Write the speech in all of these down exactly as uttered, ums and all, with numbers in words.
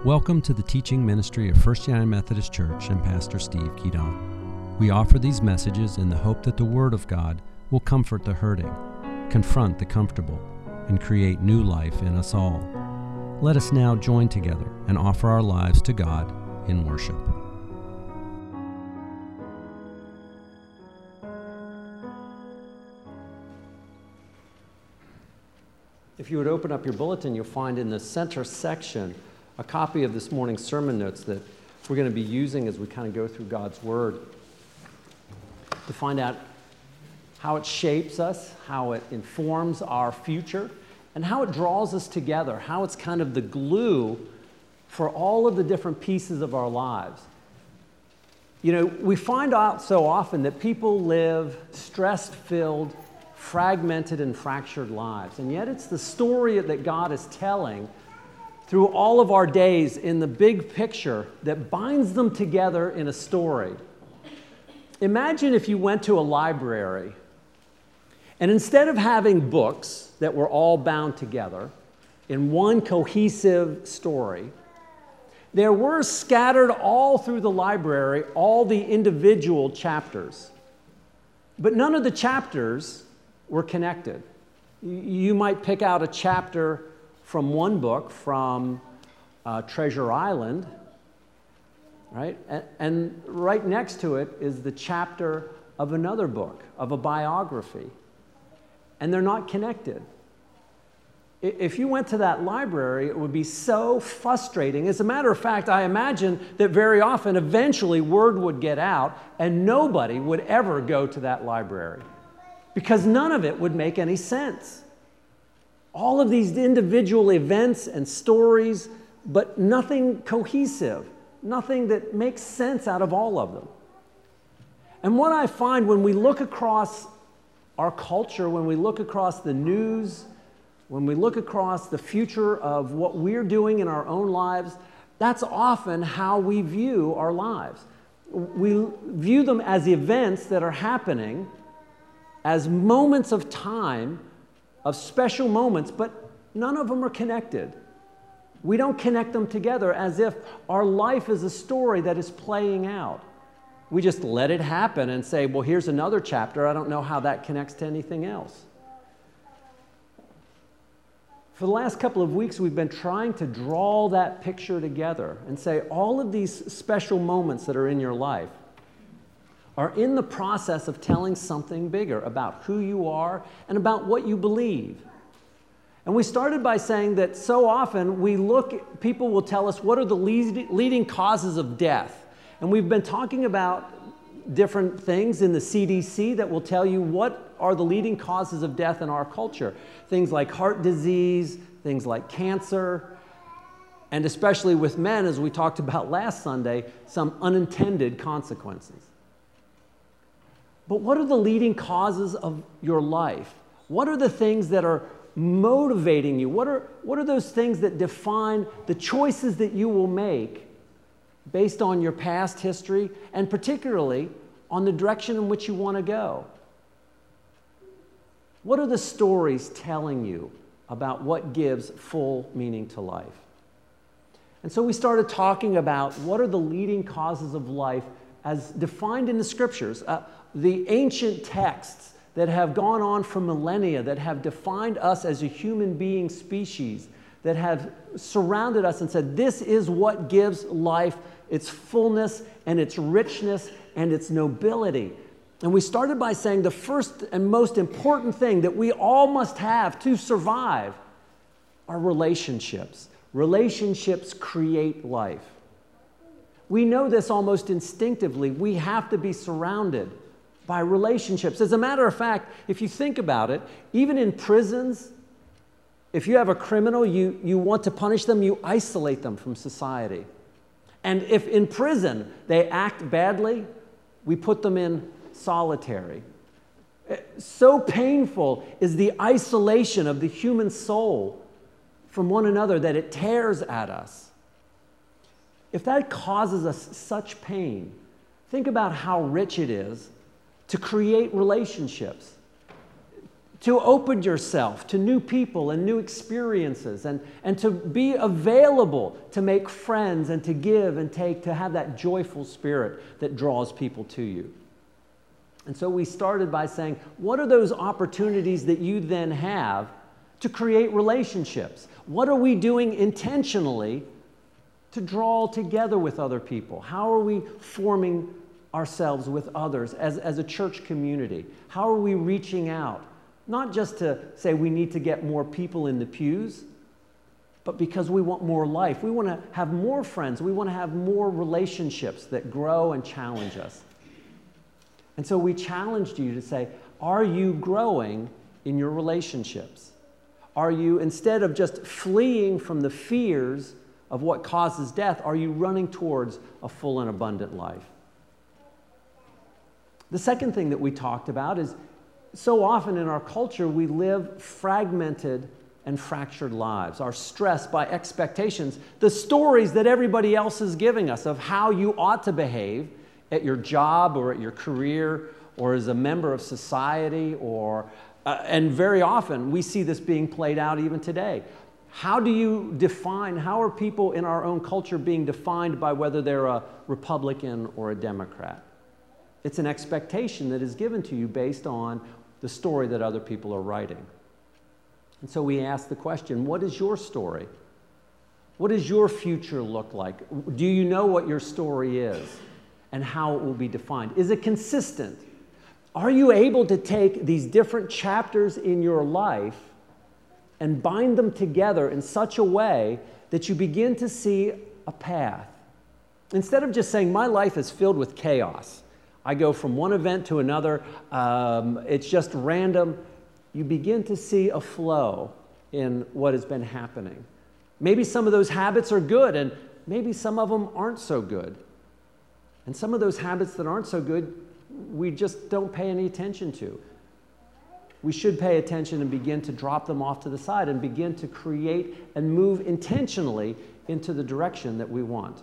Welcome to the teaching ministry of First United Methodist Church and Pastor Steve Keaton. We offer these messages in the hope that the Word of God will comfort the hurting, confront the comfortable, and create new life in us all. Let us now join together and offer our lives to God in worship. If you would open up your bulletin, you'll find in the center section a copy of this morning's sermon notes that we're going to be using as we kind of go through God's Word to find out how it shapes us, how it informs our future, and how it draws us together, how it's kind of the glue for all of the different pieces of our lives. You know, we find out so often that people live stress-filled, fragmented, and fractured lives, and yet it's the story that God is telling through all of our days in the big picture that binds them together in a story. Imagine if you went to a library and instead of having books that were all bound together in one cohesive story, there were scattered all through the library all the individual chapters. But none of the chapters were connected. You might pick out a chapter from one book, from uh, Treasure Island, right? And, and right next to it is the chapter of another book, of a biography. And they're not connected. If you went to that library, it would be so frustrating. As a matter of fact, I imagine that very often, eventually, word would get out, and nobody would ever go to that library because none of it would make any sense. All of these individual events and stories, but nothing cohesive, nothing that makes sense out of all of them. And what I find when we look across our culture, when we look across the news, when we look across the future of what we're doing in our own lives, that's often how we view our lives. We view them as events that are happening, as moments of time, of special moments, but none of them are connected. We don't connect them together as if our life is a story that is playing out. We just let it happen and say, well, here's another chapter. I don't know how that connects to anything else. For the last couple of weeks, we've been trying to draw that picture together and say all of these special moments that are in your life are in the process of telling something bigger about who you are and about what you believe. And we started by saying that so often we look, people will tell us what are the lead, leading causes of death. And we've been talking about different things in the C D C that will tell you what are the leading causes of death in our culture. Things like heart disease, things like cancer, and especially with men, as we talked about last Sunday, some unintended consequences. But what are the leading causes of your life? What are the things that are motivating you? What are, what are those things that define the choices that you will make based on your past history and particularly on the direction in which you want to go? What are the stories telling you about what gives full meaning to life? And so we started talking about what are the leading causes of life as defined in the Scriptures. Uh, the ancient texts that have gone on for millennia, that have defined us as a human being species, that have surrounded us and said, this is what gives life its fullness and its richness and its nobility. And we started by saying the first and most important thing that we all must have to survive are relationships. Relationships create life. We know this almost instinctively. We have to be surrounded by relationships. As a matter of fact, if you think about it, even in prisons, if you have a criminal, you, you want to punish them, you isolate them from society. And if in prison they act badly, we put them in solitary. So painful is the isolation of the human soul from one another that it tears at us. If that causes us such pain, think about how rich it is to create relationships, to open yourself to new people and new experiences, and, and to be available to make friends and to give and take, to have that joyful spirit that draws people to you. And so we started by saying, what are those opportunities that you then have to create relationships? What are we doing intentionally to draw together with other people? How are we forming ourselves with others as, as a church community? How are we reaching out? Not just to say we need to get more people in the pews, but because we want more life. We want to have more friends. We want to have more relationships that grow and challenge us. And so we challenged you to say, are you growing in your relationships? Are you, instead of just fleeing from the fears of what causes death, are you running towards a full and abundant life? The second thing that we talked about is, so often in our culture, we live fragmented and fractured lives. Are stressed by expectations, the stories that everybody else is giving us of how you ought to behave at your job or at your career or as a member of society, or uh, and very often we see this being played out even today. How do you define, how are people in our own culture being defined by whether they're a Republican or a Democrat? It's an expectation that is given to you based on the story that other people are writing. And so we ask the question, what is your story? What does your future look like? Do you know what your story is and how it will be defined? Is it consistent? Are you able to take these different chapters in your life and bind them together in such a way that you begin to see a path? Instead of just saying, my life is filled with chaos. I go from one event to another. Um, it's just random. You begin to see a flow in what has been happening. Maybe some of those habits are good, and maybe some of them aren't so good. And some of those habits that aren't so good, we just don't pay any attention to. We should pay attention and begin to drop them off to the side and begin to create and move intentionally into the direction that we want.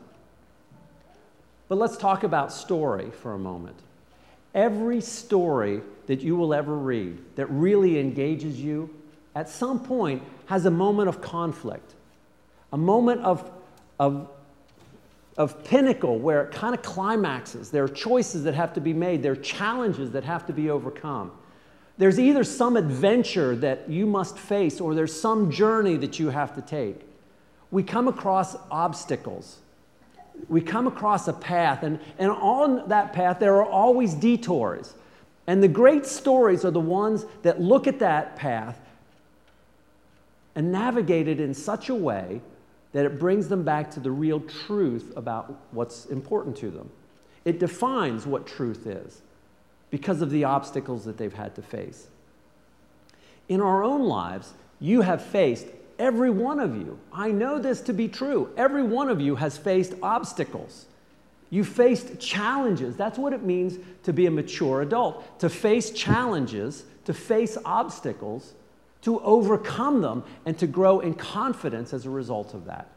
But let's talk about story for a moment. Every story that you will ever read that really engages you, at some point has a moment of conflict, a moment of, of, of pinnacle where it kind of climaxes. There are choices that have to be made. There are challenges that have to be overcome. There's either some adventure that you must face, or there's some journey that you have to take. We come across obstacles. We come across a path, and, and on that path there are always detours. And the great stories are the ones that look at that path and navigate it in such a way that it brings them back to the real truth about what's important to them. It defines what truth is because of the obstacles that they've had to face. In our own lives, you have faced, every one of you, I know this to be true, every one of you has faced obstacles. You faced challenges. That's what it means to be a mature adult, to face challenges, to face obstacles, to overcome them, and to grow in confidence as a result of that.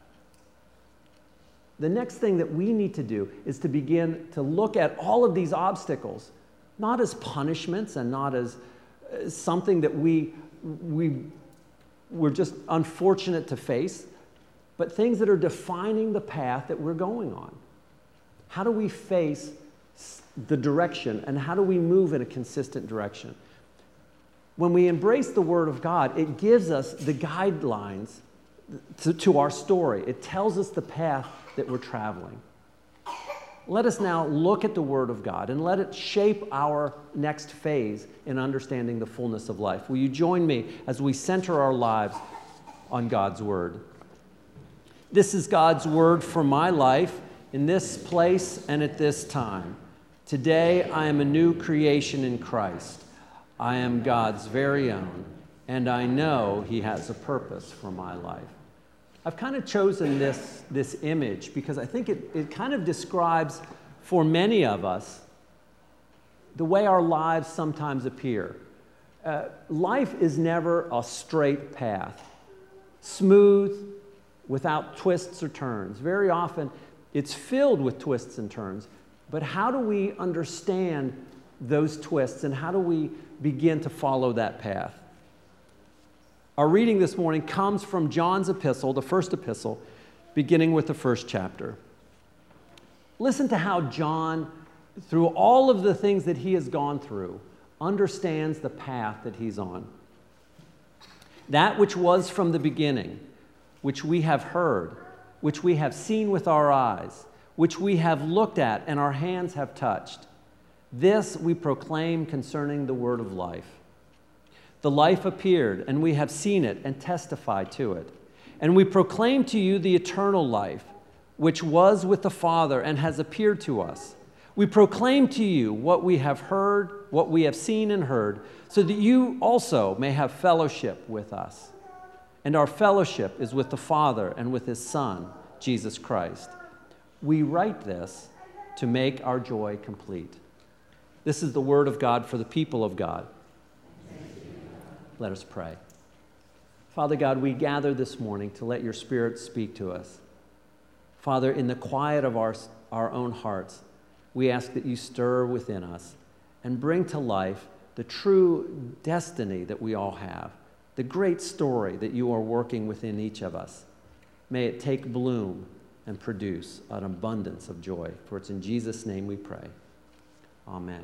The next thing that we need to do is to begin to look at all of these obstacles, not as punishments and not as uh, something that we, we, we're just unfortunate to face, but things that are defining the path that we're going on. How do we face the direction, and how do we move in a consistent direction? When we embrace the Word of God, it gives us the guidelines to, to our story. It tells us the path that we're traveling. Let us now look at the Word of God and let it shape our next phase in understanding the fullness of life. Will you join me as we center our lives on God's Word? This is God's Word for my life in this place and at this time. Today I am a new creation in Christ. I am God's very own, and I know He has a purpose for my life. I've kind of chosen this, this image because I think it, it kind of describes for many of us the way our lives sometimes appear. Uh, life is never a straight path, smooth, without twists or turns. Very often it's filled with twists and turns, but how do we understand those twists and how do we begin to follow that path? Our reading this morning comes from John's epistle, the first epistle, beginning with the first chapter. Listen to how John, through all of the things that he has gone through, understands the path that he's on. That which was from the beginning, which we have heard, which we have seen with our eyes, which we have looked at and our hands have touched. This we proclaim concerning the word of life. The life appeared, and we have seen it and testified to it. And we proclaim to you the eternal life, which was with the Father and has appeared to us. We proclaim to you what we have heard, what we have seen and heard, so that you also may have fellowship with us. And our fellowship is with the Father and with his Son, Jesus Christ. We write this to make our joy complete. This is the word of God for the people of God. Let us pray. Father God, we gather this morning to let your Spirit speak to us. Father, in the quiet of our, our own hearts, we ask that you stir within us and bring to life the true destiny that we all have, the great story that you are working within each of us. May it take bloom and produce an abundance of joy. For it's in Jesus' name we pray. Amen.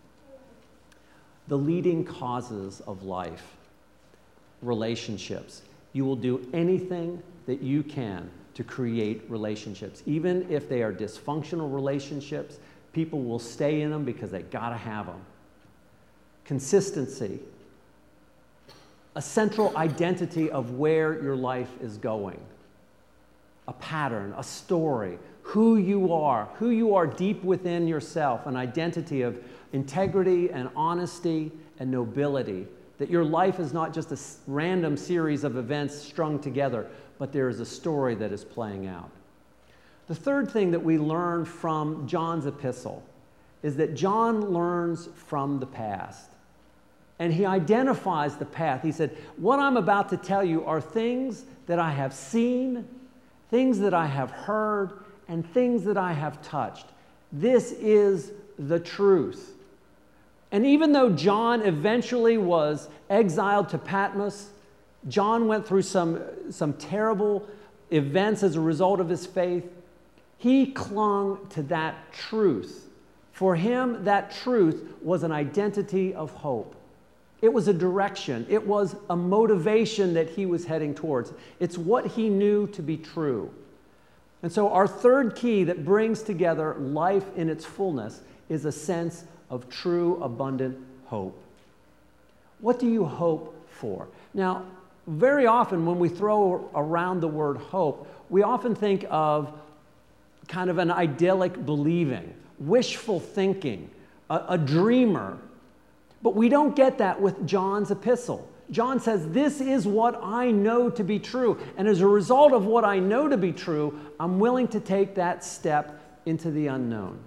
The leading causes of life, relationships. You will do anything that you can to create relationships. Even if they are dysfunctional relationships, people will stay in them because they gotta have them. Consistency. A central identity of where your life is going. A pattern, a story, who you are, who you are deep within yourself, an identity of integrity and honesty and nobility, that your life is not just a random series of events strung together, but there is a story that is playing out. The third thing that we learn from John's epistle is that John learns from the past. And he identifies the path. He said, what I'm about to tell you are things that I have seen, things that I have heard, and things that I have touched. This is the truth. And even though John eventually was exiled to Patmos, John went through some, some terrible events as a result of his faith, he clung to that truth. For him, that truth was an identity of hope. It was a direction. It was a motivation that he was heading towards. It's what he knew to be true. And so our third key that brings together life in its fullness is a sense of true, abundant hope. What do you hope for? Now, very often when we throw around the word hope, we often think of kind of an idyllic believing, wishful thinking, a, a dreamer. But we don't get that with John's epistle. John says, this is what I know to be true. And as a result of what I know to be true, I'm willing to take that step into the unknown.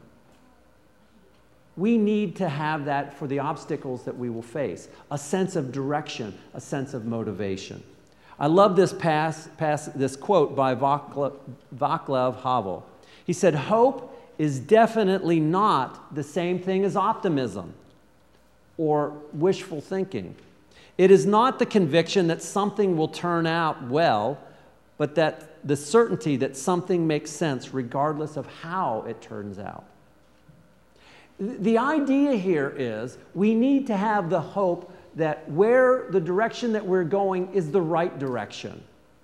We need to have that for the obstacles that we will face, a sense of direction, a sense of motivation. I love this, pass, pass, this quote by Vaclav, Vaclav Havel. He said, hope is definitely not the same thing as optimism or wishful thinking. It is not the conviction that something will turn out well, but that the certainty that something makes sense regardless of how it turns out. The idea here is we need to have the hope that where the direction that we're going is the right direction.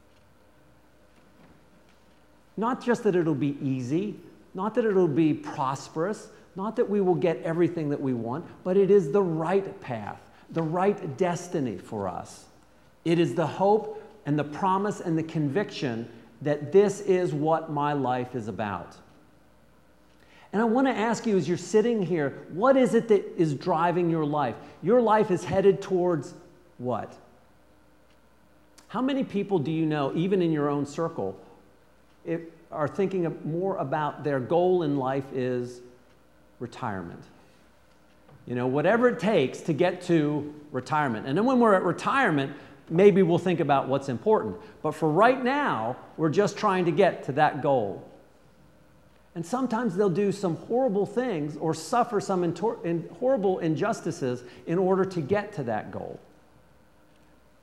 Not just that it'll be easy, not that it'll be prosperous, not that we will get everything that we want, but it is the right path, the right destiny for us. It is the hope and the promise and the conviction that this is what my life is about. And I want to ask you as you're sitting here, what is it that is driving your life? Your life is headed towards what? How many people do you know, even in your own circle, it, are thinking of more about their goal in life is retirement? You know, whatever it takes to get to retirement. And then when we're at retirement, maybe we'll think about what's important. But for right now, we're just trying to get to that goal. And sometimes they'll do some horrible things or suffer some in horrible injustices in order to get to that goal.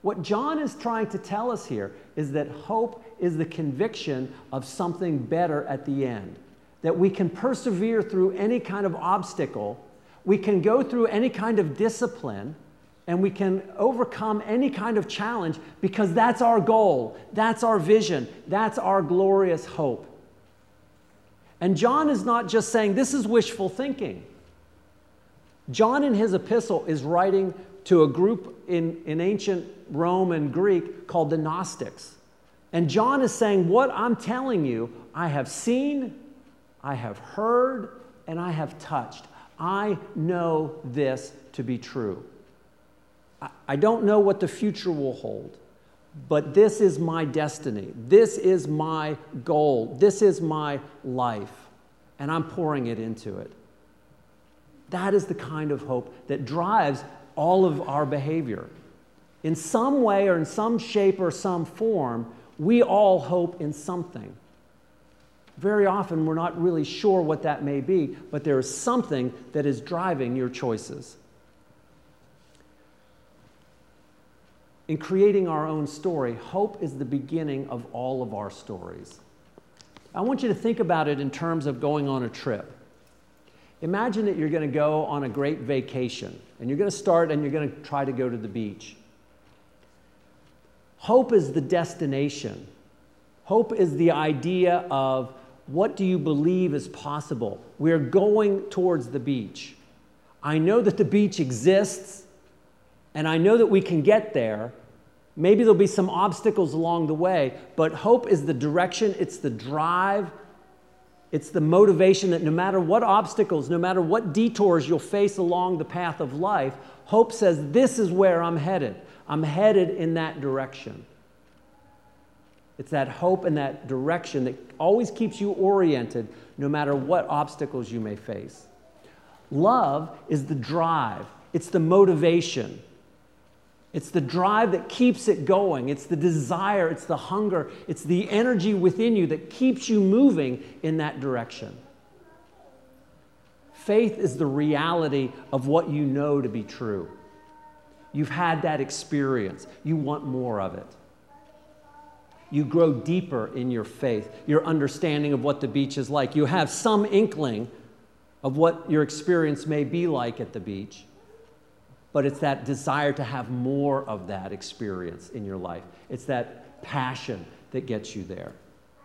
What John is trying to tell us here is that hope is the conviction of something better at the end. That we can persevere through any kind of obstacle, we can go through any kind of discipline, and we can overcome any kind of challenge because that's our goal, that's our vision, that's our glorious hope. And John is not just saying this is wishful thinking. John in his epistle is writing to a group in, in ancient Rome and Greek called the Gnostics. And John is saying, what I'm telling you, I have seen, I have heard, and I have touched. I know this to be true. I, I don't know what the future will hold, but this is my destiny. This is my goal. This is my life, and I'm pouring it into it. That is the kind of hope that drives all of our behavior. In some way or in some shape or some form, we all hope in something. Very often we're not really sure what that may be, but there is something that is driving your choices. In creating our own story, hope is the beginning of all of our stories. I want you to think about it in terms of going on a trip. Imagine that you're going to go on a great vacation, and you're going to start and you're going to try to go to the beach. Hope is the destination. Hope is the idea of what do you believe is possible. We're going towards the beach. I know that the beach exists, and I know that we can get there. Maybe there'll be some obstacles along the way, but hope is the direction, it's the drive, it's the motivation that no matter what obstacles, no matter what detours you'll face along the path of life, hope says, this is where I'm headed. I'm headed in that direction. It's that hope and that direction that always keeps you oriented no matter what obstacles you may face. Love is the drive. It's the motivation. It's the drive that keeps it going. It's the desire. It's the hunger. It's the energy within you that keeps you moving in that direction. Faith is the reality of what you know to be true. You've had that experience. You want more of it. You grow deeper in your faith, your understanding of what the beach is like. You have some inkling of what your experience may be like at the beach, but it's that desire to have more of that experience in your life. It's that passion that gets you there.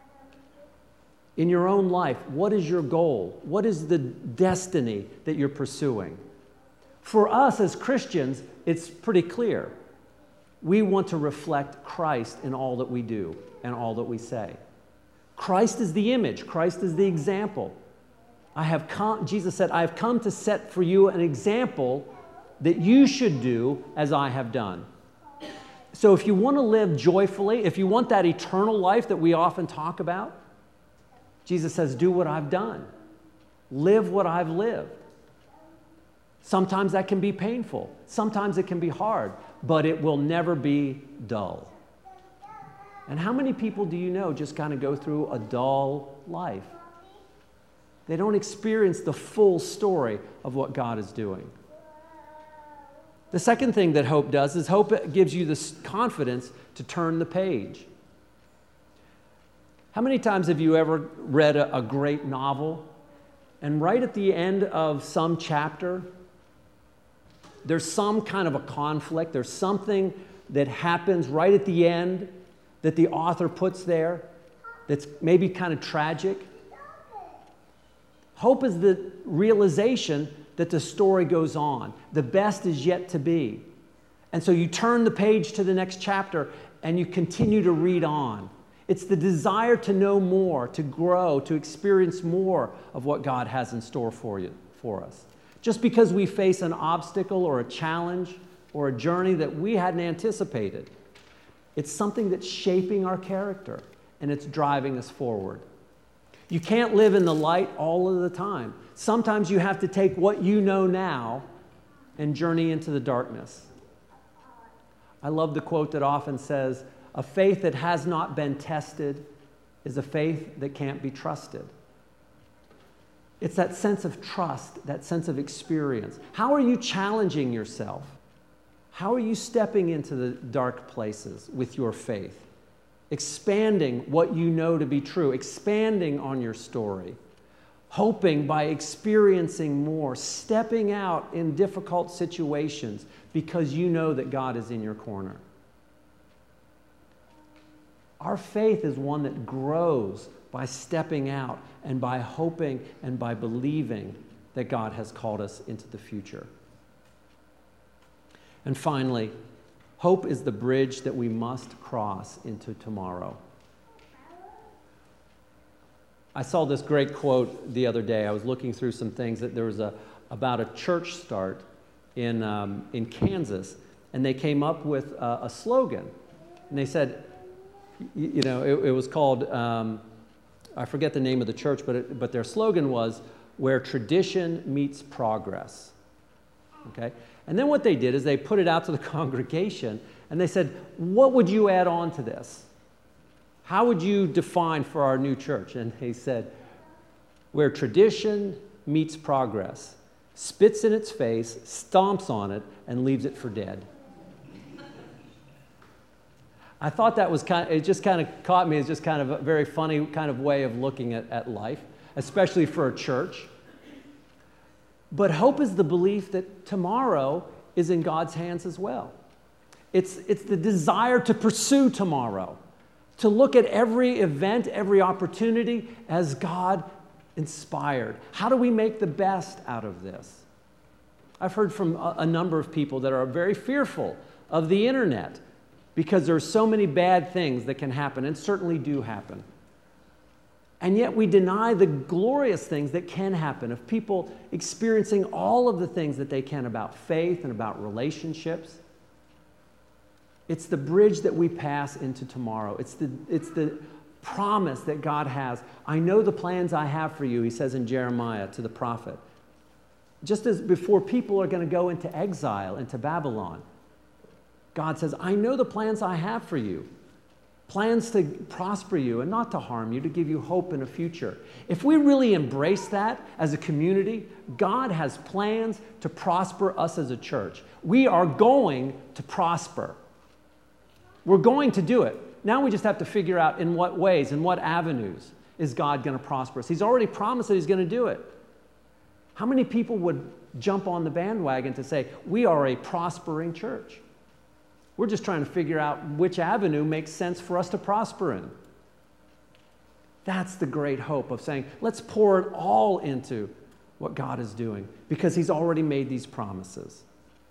In your own life, what is your goal? What is the destiny that you're pursuing? For us as Christians, it's pretty clear. We want to reflect Christ in all that we do and all that we say. Christ is the image. Christ is the example. I have come, Jesus said, I have come to set for you an example that you should do as I have done. So if you want to live joyfully, if you want that eternal life that we often talk about, Jesus says, do what I've done. Live what I've lived. Sometimes that can be painful. Sometimes it can be hard, but it will never be dull. And how many people do you know just kind of go through a dull life? They don't experience the full story of what God is doing. The second thing that hope does is hope gives you the confidence to turn the page. How many times have you ever read a, a great novel, and right at the end of some chapter, there's some kind of a conflict, there's something that happens right at the end that the author puts there that's maybe kind of tragic? Hope is the realization that the story goes on. The best is yet to be. And so you turn the page to the next chapter and you continue to read on. It's the desire to know more, to grow, to experience more of what God has in store for you, for us. Just because we face an obstacle or a challenge or a journey that we hadn't anticipated, it's something that's shaping our character and it's driving us forward. You can't live in the light all of the time. Sometimes you have to take what you know now and journey into the darkness. I love the quote that often says, a faith that has not been tested is a faith that can't be trusted. It's that sense of trust, that sense of experience. How are you challenging yourself? How are you stepping into the dark places with your faith? Expanding what you know to be true, expanding on your story, hoping by experiencing more, stepping out in difficult situations because you know that God is in your corner. Our faith is one that grows by stepping out and by hoping and by believing that God has called us into the future. And finally, hope is the bridge that we must cross into tomorrow. I saw this great quote the other day. I was looking through some things that there was a about a church start in um, in Kansas, and they came up with a, a slogan, and they said, you, you know, it, it was called um, I forget the name of the church, but it, but their slogan was "Where tradition meets progress." Okay. And then what they did is they put it out to the congregation and they said, what would you add on to this? How would you define for our new church? And they said, where tradition meets progress, spits in its face, stomps on it, and leaves it for dead. I thought that was kind of, it just kind of caught me as just kind of a very funny kind of way of looking at, at life, especially for a church. But hope is the belief that tomorrow is in God's hands as well. It's, it's the desire to pursue tomorrow, to look at every event, every opportunity as God inspired. How do we make the best out of this? I've heard from a, a number of people that are very fearful of the internet because there are so many bad things that can happen, and certainly do happen. And yet we deny the glorious things that can happen of people experiencing all of the things that they can about faith and about relationships. It's the bridge that we pass into tomorrow. It's the, it's the promise that God has. I know the plans I have for you, he says in Jeremiah to the prophet. Just as before people are going to go into exile, into Babylon, God says, I know the plans I have for you. Plans to prosper you and not to harm you, to give you hope in a future. If we really embrace that as a community, God has plans to prosper us as a church. We are going to prosper. We're going to do it. Now we just have to figure out in what ways, in what avenues is God going to prosper us. He's already promised that he's going to do it. How many people would jump on the bandwagon to say, we are a prospering church? We're just trying to figure out which avenue makes sense for us to prosper in. That's the great hope of saying, let's pour it all into what God is doing because he's already made these promises.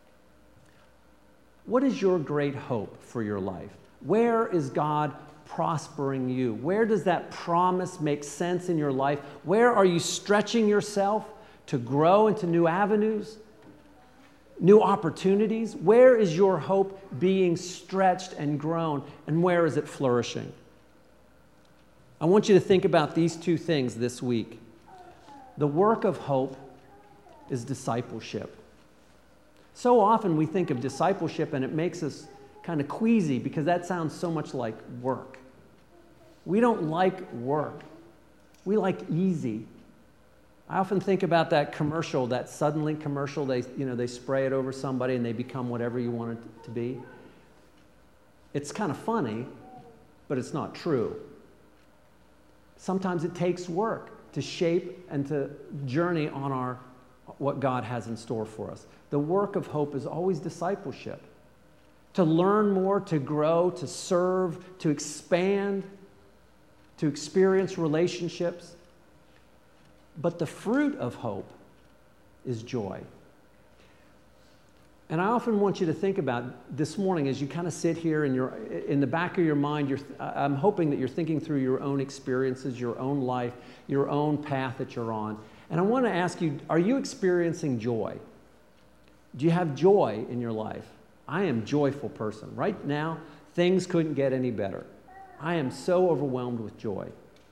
What is your great hope for your life? Where is God prospering you? Where does that promise make sense in your life? Where are you stretching yourself to grow into new avenues? New opportunities? Where is your hope being stretched and grown, and where is it flourishing? I want you to think about these two things this week. The work of hope is discipleship. So often we think of discipleship and it makes us kind of queasy because that sounds so much like work. We don't like work. We like easy. I often think about that commercial, that Suddenly commercial. They, you know, they spray it over somebody and they become whatever you want it to be. It's kind of funny, but it's not true. Sometimes it takes work to shape and to journey on our what God has in store for us. The work of hope is always discipleship. To learn more, to grow, to serve, to expand, to experience relationships. But the fruit of hope is joy. And I often want you to think about this morning as you kind of sit here in, your, in the back of your mind, you're, I'm hoping that you're thinking through your own experiences, your own life, your own path that you're on. And I want to ask you, are you experiencing joy? Do you have joy in your life? I am a joyful person. Right now, things couldn't get any better. I am so overwhelmed with joy.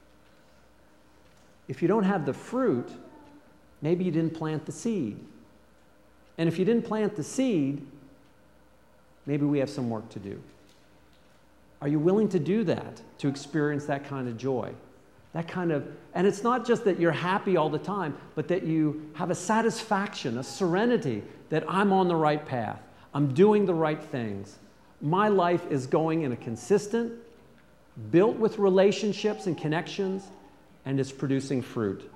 If you don't have the fruit, maybe you didn't plant the seed. And if you didn't plant the seed, maybe we have some work to do. Are you willing to do that, to experience that kind of joy? That kind of, and it's not just that you're happy all the time, but that you have a satisfaction, a serenity that I'm on the right path. I'm doing the right things. My life is going in a consistent, built with relationships and connections, and it's producing fruit.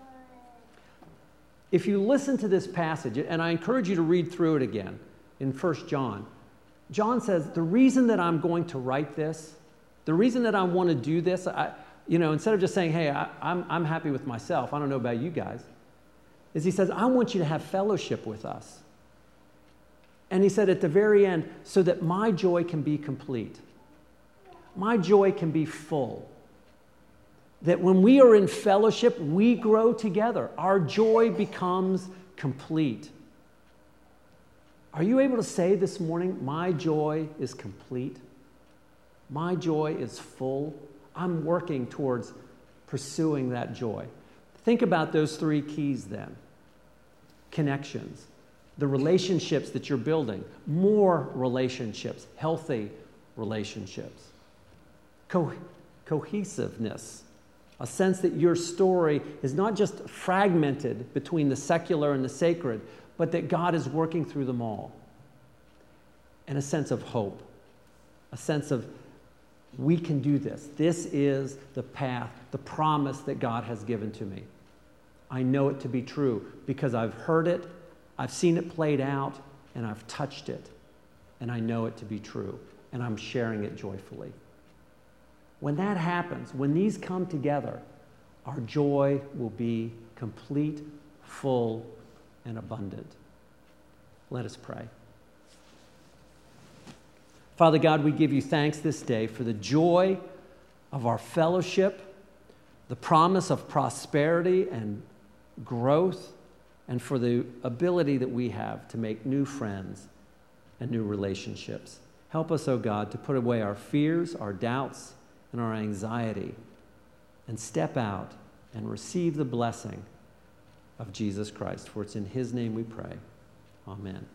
If you listen to this passage, and I encourage you to read through it again in First John, John says, the reason that I'm going to write this, the reason that I want to do this, I, you know, instead of just saying, hey, I, I'm, I'm happy with myself, I don't know about you guys, is he says, I want you to have fellowship with us. And he said at the very end, so that my joy can be complete. My joy can be full. That when we are in fellowship, we grow together. Our joy becomes complete. Are you able to say this morning, my joy is complete? My joy is full. I'm working towards pursuing that joy. Think about those three keys then. Connections, the relationships that you're building, more relationships, healthy relationships. Co- cohesiveness, a sense that your story is not just fragmented between the secular and the sacred, but that God is working through them all. And a sense of hope, a sense of we can do this. This is the path, the promise that God has given to me. I know it to be true because I've heard it, I've seen it played out, and I've touched it. And I know it to be true, and I'm sharing it joyfully. When that happens, when these come together, our joy will be complete, full, and abundant. Let us pray. Father God, we give you thanks this day for the joy of our fellowship, the promise of prosperity and growth, and for the ability that we have to make new friends and new relationships. Help us, oh God, to put away our fears, our doubts, and our anxiety, and step out and receive the blessing of Jesus Christ. For it's in his name we pray. Amen.